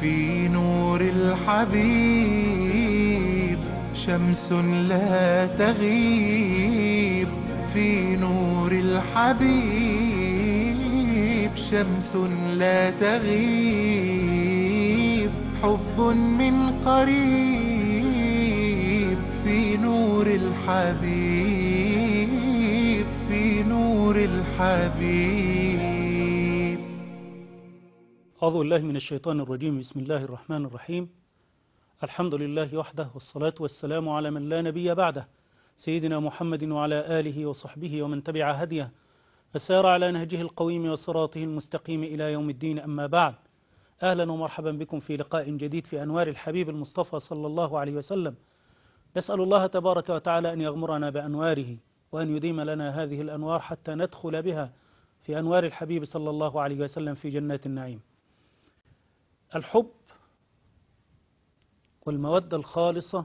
في نور الحبيب شمس لا تغيب. في نور الحبيب شمس لا تغيب. حب من قريب في نور الحبيب. في نور الحبيب. أعوذ بالله من الشيطان الرجيم. بسم الله الرحمن الرحيم. الحمد لله وحده، والصلاة والسلام على من لا نبي بعده، سيدنا محمد وعلى آله وصحبه ومن تبع هديه فسار على نهجه القويم وصراطه المستقيم إلى يوم الدين. أما بعد، أهلا ومرحبا بكم في لقاء جديد في أنوار الحبيب المصطفى صلى الله عليه وسلم. نسأل الله تبارك وتعالى أن يغمرنا بأنواره، وأن يديم لنا هذه الأنوار حتى ندخل بها في أنوار الحبيب صلى الله عليه وسلم في جنات النعيم. الحب والمودة الخالصة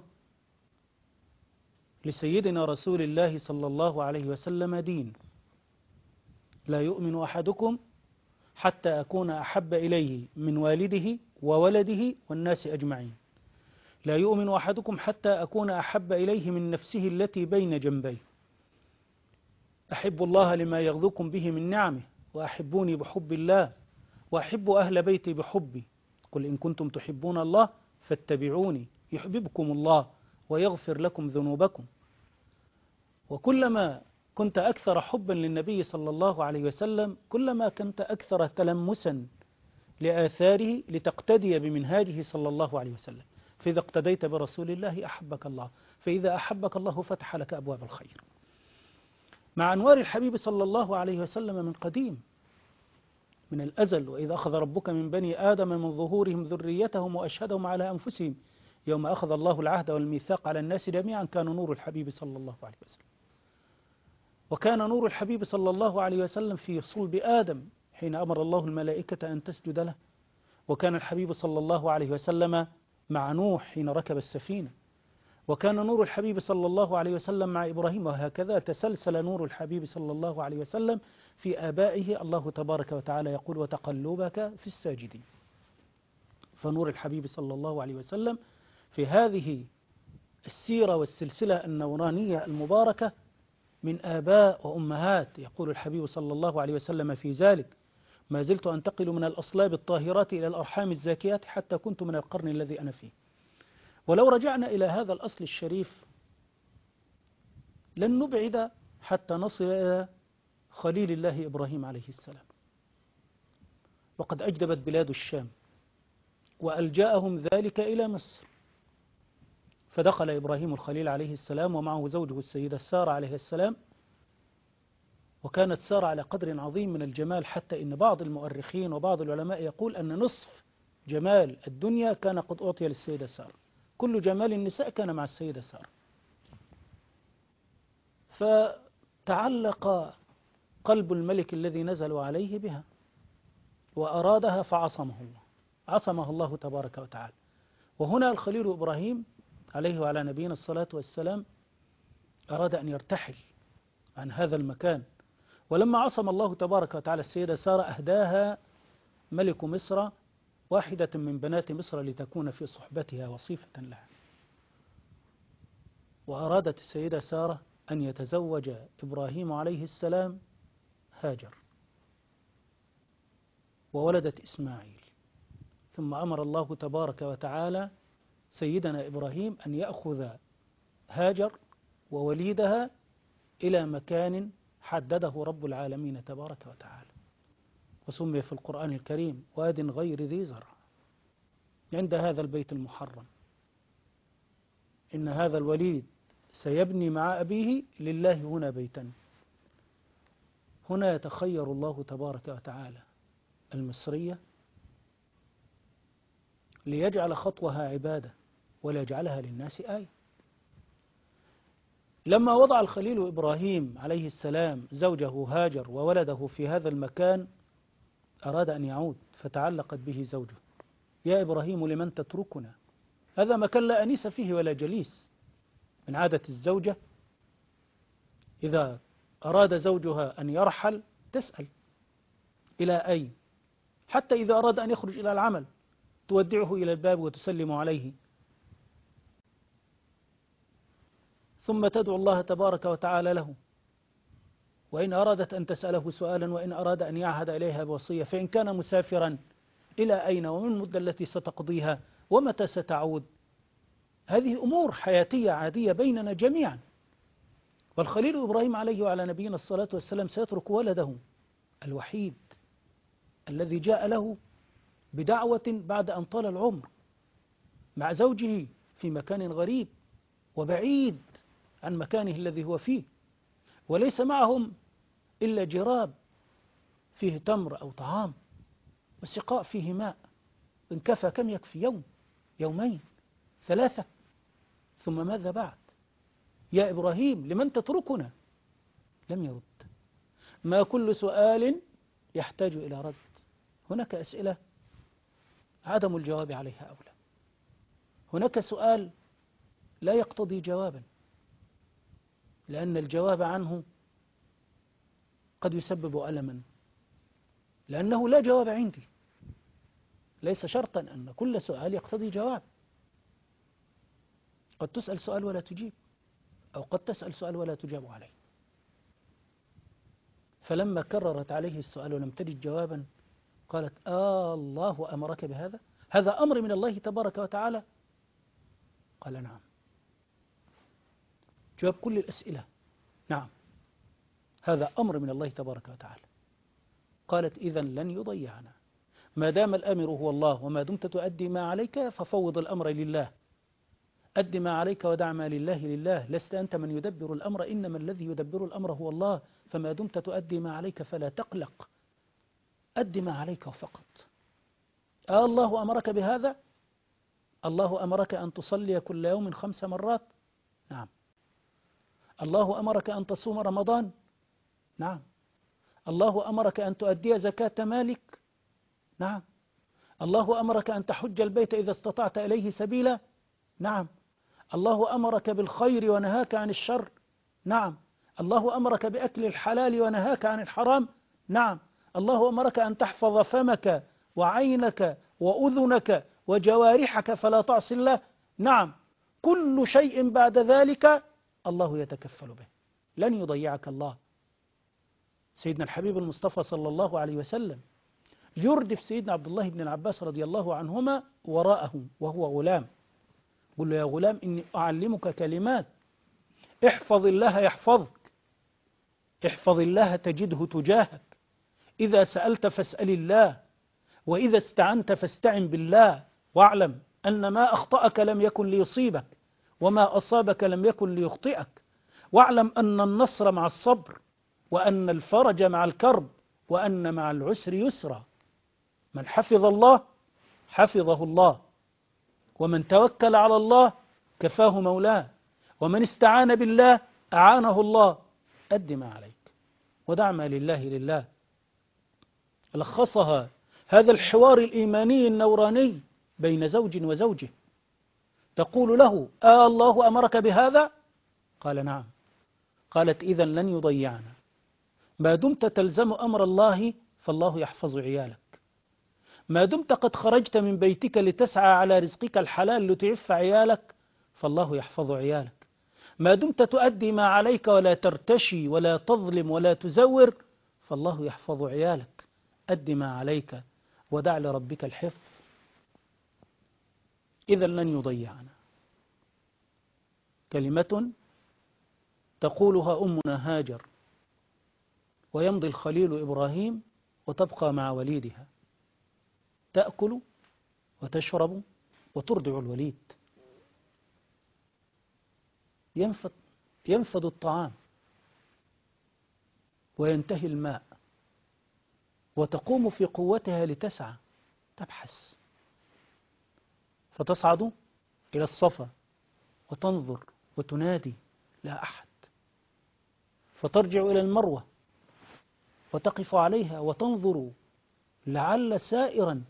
لسيدنا رسول الله صلى الله عليه وسلم دين. لا يؤمن أحدكم حتى أكون أحب إليه من والده وولده والناس أجمعين. لا يؤمن أحدكم حتى أكون أحب إليه من نفسه التي بين جنبيه. أحب الله لما يغذوكم به من نعمه، وأحبوني بحب الله، وأحب أهل بيتي بحبي. قل إن كنتم تحبون الله فاتبعوني يحببكم الله ويغفر لكم ذنوبكم. وكلما كنت أكثر حبا للنبي صلى الله عليه وسلم كلما كنت أكثر تلمسا لآثاره لتقتدي بمنهاجه صلى الله عليه وسلم. فإذا اقتديت برسول الله أحبك الله، فإذا أحبك الله فتح لك أبواب الخير. مع أنوار الحبيب صلى الله عليه وسلم من قديم، من الأزل. وإذا أخذ ربك من بني آدم من ظهورهم ذريتهم وأشهدهم على أنفسهم يوم أخذ الله العهد والميثاق على الناس جميعا كان نور الحبيب صلى الله عليه وسلم. وكان نور الحبيب صلى الله عليه وسلم في صلب آدم حين أمر الله الملائكة أن تسجد له. وكان الحبيب صلى الله عليه وسلم مع نوح حين ركب السفينة. وكان نور الحبيب صلى الله عليه وسلم مع إبراهيم. وهكذا تسلسل نور الحبيب صلى الله عليه وسلم في آبائه. الله تبارك وتعالى يقول: وتقلبك في الساجدين. فنور الحبيب صلى الله عليه وسلم في هذه السيرة والسلسلة النورانية المباركة من آباء وأمهات. يقول الحبيب صلى الله عليه وسلم في ذلك: ما زلت أنتقل من الأصلاب الطاهرات إلى الأرحام الزاكيات حتى كنت من القرن الذي أنا فيه. ولو رجعنا إلى هذا الأصل الشريف لن نبعد حتى نصل إلى خليل الله إبراهيم عليه السلام. وقد أجدبت بلاد الشام وألجأهم ذلك إلى مصر. فدخل إبراهيم الخليل عليه السلام ومعه زوجه السيدة سارة عليه السلام. وكانت سارة على قدر عظيم من الجمال، حتى إن بعض المؤرخين وبعض العلماء يقول أن نصف جمال الدنيا كان قد أعطي للسيدة سارة. كل جمال النساء كان مع السيدة سارة. فتعلق قلب الملك الذي نزلوا عليه بها وأرادها فعصمه الله، عصمه الله تبارك وتعالى. وهنا الخليل إبراهيم عليه وعلى نبينا الصلاة والسلام أراد أن يرتحل عن هذا المكان. ولما عصم الله تبارك وتعالى السيدة سارة أهداها ملك مصر واحدة من بنات مصر لتكون في صحبتها وصيفة لها. وأرادت السيدة سارة أن يتزوج إبراهيم عليه السلام هاجر، وولدت إسماعيل. ثم أمر الله تبارك وتعالى سيدنا إبراهيم أن يأخذ هاجر ووليدها إلى مكان حدده رب العالمين تبارك وتعالى، وسمي في القرآن الكريم واد غير ذي زرع عند هذا البيت المحرم. إن هذا الوليد سيبني مع أبيه لله هنا بيتا. هنا يتخير الله تبارك وتعالى المصرية ليجعل خطوها عبادة ولا يجعلها للناس آية. لما وضع الخليل إبراهيم عليه السلام زوجه هاجر وولده في هذا المكان أراد أن يعود، فتعلقت به زوجه: يا إبراهيم لمن تتركنا؟ هذا مكان لا أنيس فيه ولا جليس. من عادة الزوجة إذا أراد زوجها أن يرحل تسأل: إلى أين؟ حتى إذا أراد أن يخرج إلى العمل تودعه إلى الباب وتسلم عليه، ثم تدعو الله تبارك وتعالى له، وإن أرادت أن تسأله سؤالا، وإن أراد أن يعهد إليها بوصية، فإن كان مسافرا إلى أين، ومن المدة التي ستقضيها، ومتى ستعود. هذه أمور حياتية عادية بيننا جميعا. والخليل إبراهيم عليه وعلى نبينا الصلاة والسلام سيترك ولده الوحيد الذي جاء له بدعوة بعد أن طال العمر مع زوجه في مكان غريب وبعيد عن مكانه الذي هو فيه، وليس معهم إلا جراب فيه تمر أو طعام، والسقاء فيه ماء، إن كفى كم يكفي؟ يوم، يومين، 3. ثم ماذا بعد؟ يا إبراهيم لمن تتركنا؟ لم يرد. ما كل سؤال يحتاج إلى رد. هناك أسئلة عدم الجواب عليها أولى، هناك سؤال لا يقتضي جوابا، لأن الجواب عنه قد يسبب ألما، لأنه لا جواب عندي. ليس شرطا أن كل سؤال يقتضي جواب. قد تسأل سؤال ولا تجيب، أو قد تسأل سؤال ولا تجاب عليه. فلما كررت عليه السؤال ولم تجد جوابا قالت: الله أمرك بهذا؟ هذا أمر من الله تبارك وتعالى؟ قال: نعم. جواب كل الأسئلة: نعم، هذا أمر من الله تبارك وتعالى. قالت: إذن لن يضيعنا، ما دام الأمر هو الله، وما دمت تؤدي ما عليك ففوض الأمر لله. أد ما عليك ودع ما لله لله، لست أنت من يدبر الأمر، إنما الذي يدبر الأمر هو الله. فما دمت تؤدي ما عليك فلا تقلق، أد ما عليك فقط. الله أمرك بهذا؟ الله أمرك أن تصلي كل يوم 5 مرات؟ نعم. الله أمرك أن تصوم رمضان؟ نعم. الله أمرك أن تؤدي زكاة مالك؟ نعم. الله أمرك أن تحج البيت إذا استطعت إليه سبيلا؟ نعم. الله أمرك بالخير ونهاك عن الشر؟ نعم. الله أمرك بأكل الحلال ونهاك عن الحرام؟ نعم. الله أمرك أن تحفظ فمك وعينك وأذنك وجوارحك فلا تعصي الله؟ نعم. كل شيء بعد ذلك الله يتكفل به، لن يضيعك الله. سيدنا الحبيب المصطفى صلى الله عليه وسلم يردف سيدنا عبد الله بن العباس رضي الله عنهما وراءه وهو غلام، قل له: يا غلام إني أعلمك كلمات، احفظ الله يحفظك، احفظ الله تجده تجاهك، إذا سألت فاسأل الله، وإذا استعنت فاستعن بالله، واعلم أن ما أخطأك لم يكن ليصيبك، وما أصابك لم يكن ليخطئك، واعلم أن النصر مع الصبر، وأن الفرج مع الكرب، وأن مع العسر يسرا. من حفظ الله حفظه الله، ومن توكل على الله كفاه مولاه، ومن استعان بالله أعانه الله. أد ما عليك ودع ما لله لله. لخصها هذا الحوار الإيماني النوراني بين زوج وزوجه، تقول له: الله أمرك بهذا؟ قال: نعم. قالت: إذن لن يضيعنا، ما دمت تلزم أمر الله فالله يحفظ عيالك، ما دمت قد خرجت من بيتك لتسعى على رزقك الحلال لتعف عيالك فالله يحفظ عيالك، ما دمت تؤدي ما عليك ولا ترتشي ولا تظلم ولا تزور فالله يحفظ عيالك. أد ما عليك ودع لربك الحفظ، إذا لن يضيعنا. كلمة تقولها أمنا هاجر، ويمضي الخليل إبراهيم وتبقى مع وليدها، تأكل وتشرب وترضع الوليد. ينفد الطعام وينتهي الماء، وتقوم في قوتها لتسعى تبحث، فتصعد إلى الصفا وتنظر وتنادي: لا أحد. فترجع إلى المروة وتقف عليها وتنظر لعل سائرا،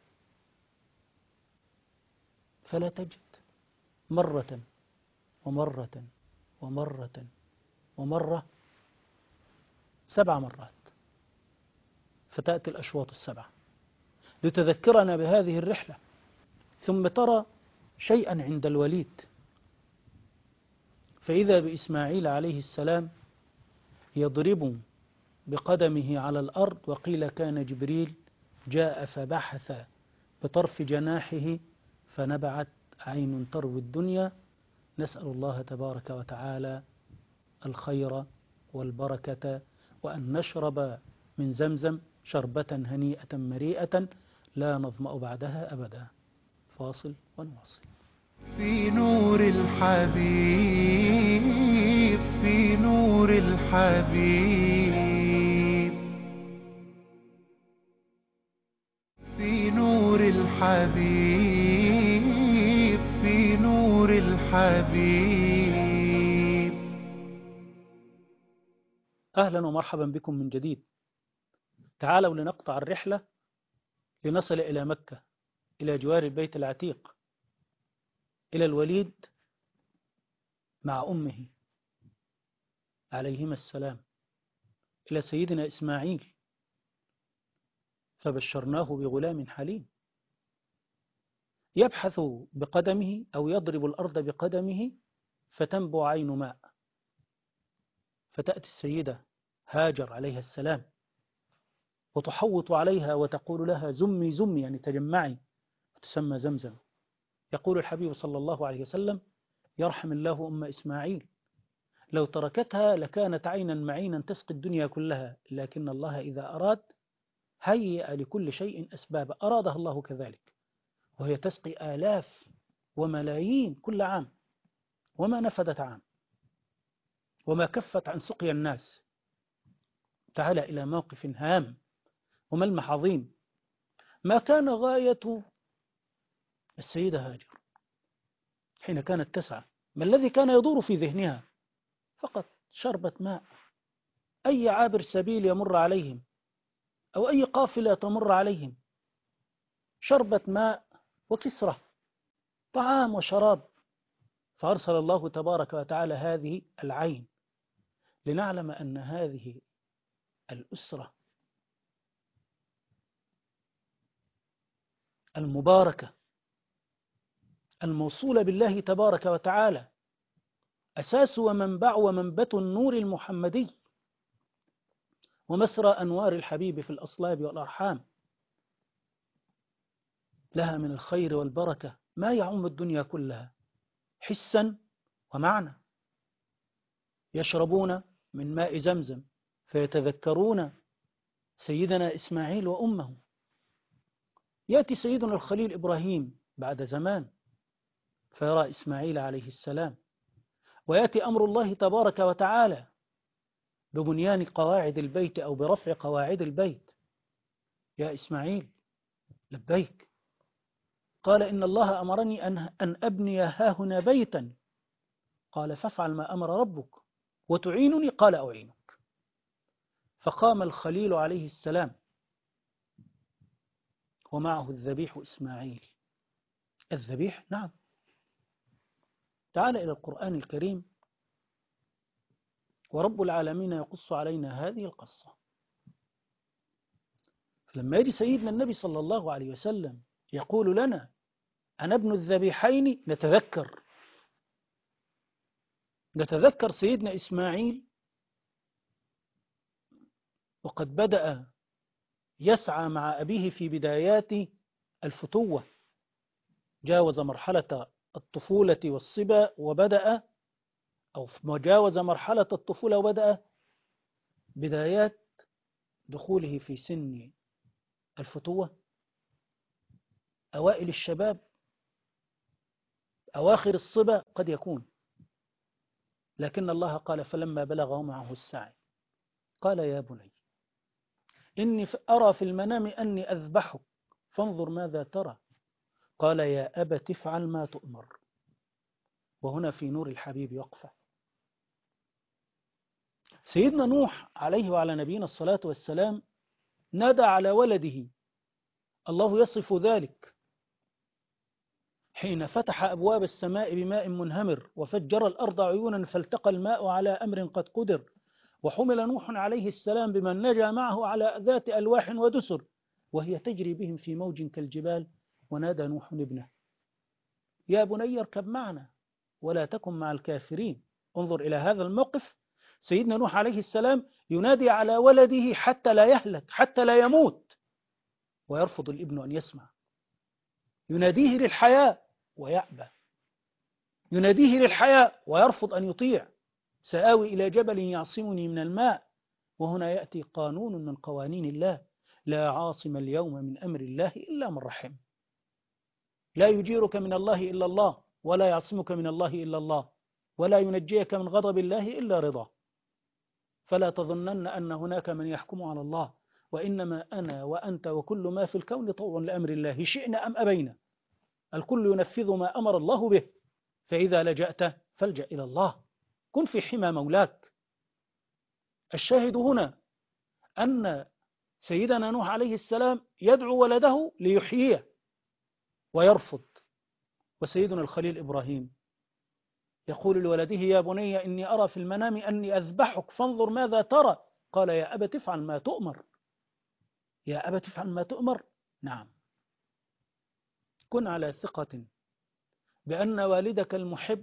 فلا تجد. مرة ومرة ومرة ومرة، 7 مرات، فتأتي الأشواط 7 لتذكرنا بهذه الرحلة ثم ترى شيئا عند الوليد، فإذا بإسماعيل عليه السلام يضرب بقدمه على الأرض، وقيل كان جبريل جاء فبحث بطرف جناحه فنبعت عين تروي الدنيا. نسأل الله تبارك وتعالى الخير والبركة، وأن نشرب من زمزم شربة هنيئة مريئة لا نظمأ بعدها أبدا. فاصل ونواصل. في نور الحبيب، في نور الحبيب، في نور الحبيب، في نور الحبيب. أهلا ومرحبا بكم من جديد. تعالوا لنقطع الرحلة لنصل إلى مكة، إلى جوار البيت العتيق، إلى الوليد مع أمه عليهما السلام، إلى سيدنا إسماعيل، فبشرناه بغلام حليم يبحث بقدمه أو يضرب الأرض بقدمه فتنبع عين ماء، فتأتي السيدة هاجر عليها السلام وتحوط عليها وتقول لها زمي زمي، يعني تجمعي، وتسمى زمزم. يقول الحبيب صلى الله عليه وسلم: يرحم الله أم إسماعيل، لو تركتها لكانت عينا معينا تسقي الدنيا كلها، لكن الله إذا أراد هيئ لكل شيء أسبابا، أرادها الله كذلك، وهي تسقي آلاف وملايين كل عام، وما نفدت عام، وما كفت عن سقيا الناس. تعال إلى موقف هام وملمح عظيم. ما كان غاية السيدة هاجر حين كانت تسعى؟ ما الذي كان يدور في ذهنها؟ فقط شربة ماء. أي عابر سبيل يمر عليهم أو أي قافلة تمر عليهم، شربة ماء وكسرة، طعام وشراب. فأرسل الله تبارك وتعالى هذه العين لنعلم أن هذه الأسرة المباركة الموصولة بالله تبارك وتعالى أساس ومنبع ومنبت النور المحمدي، ومسرى أنوار الحبيب في الأصلاب والأرحام، لها من الخير والبركة ما يعم الدنيا كلها حسا ومعنى. يشربون من ماء زمزم فيتذكرون سيدنا إسماعيل وأمه. يأتي سيدنا الخليل إبراهيم بعد زمان فيرى إسماعيل عليه السلام، ويأتي أمر الله تبارك وتعالى ببنيان قواعد البيت أو برفع قواعد البيت. يا إسماعيل لبيك، قال إن الله أمرني أن أبني هاهنا بيتا، قال فافعل ما أمر ربك وتعينني، قال أعينك. فقام الخليل عليه السلام ومعه الذبيح إسماعيل. الذبيح نعم. تعال إلى القرآن الكريم ورب العالمين يقص علينا هذه القصة. فلما يجي سيدنا النبي صلى الله عليه وسلم يقول لنا أنا ابن الذبيحين، نتذكر سيدنا إسماعيل وقد بدأ يسعى مع أبيه في بدايات الفتوة، جاوز مرحلة الطفولة والصبا وبدأ أو جاوز مرحلة الطفولة وبدأ بدايات دخوله في سن الفتوة، أوائل الشباب، أواخر الصبا قد يكون. لكن الله قال فلما بلغ معه السعي قال يا بني إني أرى في المنام أني أذبحك فانظر ماذا ترى، قال يا أبت افعل ما تؤمر. وهنا في نور الحبيب وقفة. سيدنا نوح عليه وعلى نبينا الصلاة والسلام نادى على ولده، الله يصف ذلك حين فتح أبواب السماء بماء منهمر وفجر الأرض عيونا فالتقى الماء على أمر قد قدر، وحمل نوح عليه السلام بمن نجا معه على ذات ألواح ودسر وهي تجري بهم في موج كالجبال، ونادى نوح ابنه يا بني اركب معنا ولا تكن مع الكافرين. انظر إلى هذا الموقف، سيدنا نوح عليه السلام ينادي على ولده حتى لا يهلك، حتى لا يموت، ويرفض الابن أن يسمع. يناديه للحياة ويأبى، يناديه للحياة ويرفض أن يطيع. سآوي إلى جبل يعصمني من الماء. وهنا يأتي قانون من قوانين الله: لا عاصم اليوم من أمر الله إلا من رحم. لا يجيرك من الله إلا الله، ولا يعصمك من الله إلا الله، ولا ينجيك من غضب الله إلا رضاه. فلا تظنن أن هناك من يحكم على الله، وإنما أنا وأنت وكل ما في الكون طوع لأمر الله شئنا أم أبينا. الكل ينفذ ما أمر الله به، فإذا لجأت فالجأ إلى الله، كن في حمى مولاك. الشاهد هنا أن سيدنا نوح عليه السلام يدعو ولده ليحييه ويرفض. وسيدنا الخليل إبراهيم يقول لولده: يا بني إني أرى في المنام أني أذبحك فانظر ماذا ترى. قال: يا أبت افعل ما تؤمر. يا أبت افعل ما تؤمر. نعم، كن على ثقة بأن والدك المحب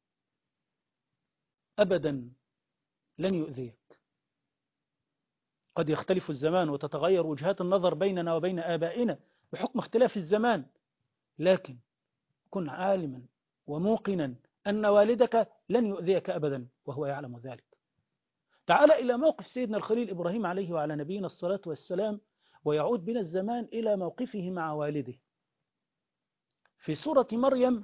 أبدا لن يؤذيك. قد يختلف الزمان وتتغير وجهات النظر بيننا وبين آبائنا بحكم اختلاف الزمان، لكن كن عالما وموقنا أن والدك لن يؤذيك أبدا وهو يعلم ذلك. تعال إلى موقف سيدنا الخليل إبراهيم عليه وعلى نبينا الصلاة والسلام، ويعود بنا الزمان إلى موقفه مع والده في سورة مريم: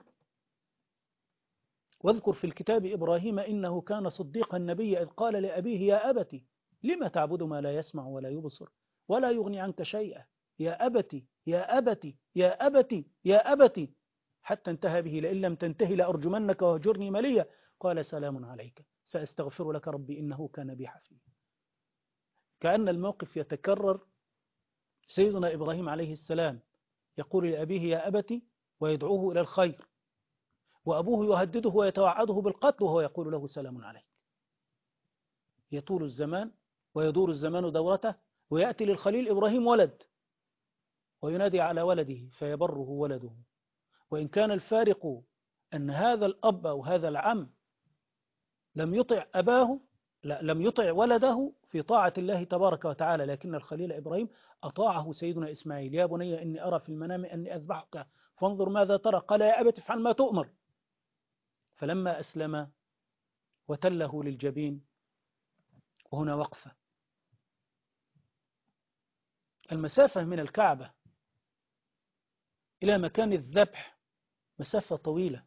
واذكر في الكتاب إبراهيم إنه كان صديقا نبيا إذ قال لأبيه يا أبت لم تعبد ما لا يسمع ولا يبصر ولا يغني عنك شيئا يا أبت يا أبت يا أبت يا أبت، حتى انتهى به: لئن لم تنتهي لأرجمنك وهجرني مليا. قال: سلام عليك سأستغفر لك ربي إنه كان بي حفيا. كأن الموقف يتكرر. سيدنا إبراهيم عليه السلام يقول لأبيه يا أبت ويدعوه إلى الخير، وأبوه يهدده ويتوعده بالقتل وهو يقول له سلام عليك. يطول الزمان ويدور الزمان دورته، ويأتي للخليل إبراهيم ولد وينادي على ولده فيبره ولده. وإن كان الفارق أن هذا الأب أو هذا العم لم يطع أباه، لا، لم يطع ولده في طاعة الله تبارك وتعالى، لكن الخليل إبراهيم أطاعه سيدنا إسماعيل: يا بني إني أرى في المنام أني أذبحك فانظر ماذا ترى. قال: يا أبت افعل ما تؤمر. فلما أسلم وتله للجبين. وهنا وقفة. المسافة من الكعبة إلى مكان الذبح مسافة طويلة،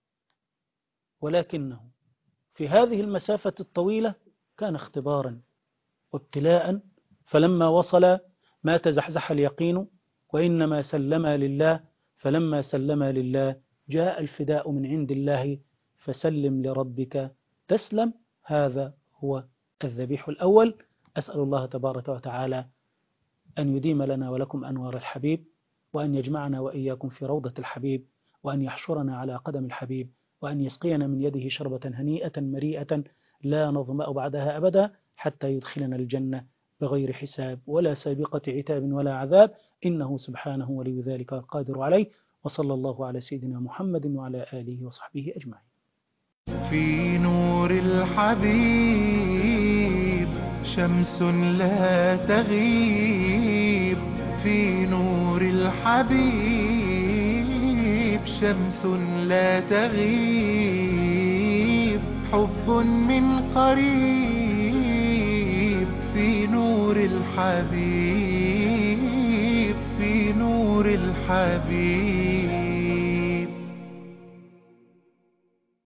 ولكنه في هذه المسافة الطويلة كان اختبارا وابتلاء، فلما وصل ما تزحزح اليقين وإنما سلم لله، فلما سلم لله جاء الفداء من عند الله، فسلم لربك تسلم. هذا هو الذبيح الأول. أسأل الله تبارك وتعالى أن يديم لنا ولكم أنوار الحبيب، وأن يجمعنا وإياكم في روضة الحبيب، وأن يحشرنا على قدم الحبيب، وأن يسقينا من يده شربة هنيئة مريئة لا نظمأ بعدها أبدا، حتى يدخلنا الجنة بغير حساب ولا سابقة عتاب ولا عذاب، إنه سبحانه ولي ذلك والقادر عليه. وصلى الله على سيدنا محمد وعلى آله وصحبه أجمعين. في نور الحبيب شمس لا تغيب، في نور الحبيب شمس لا تغيب، حب من قريب في نور الحبيب، في نور الحبيب.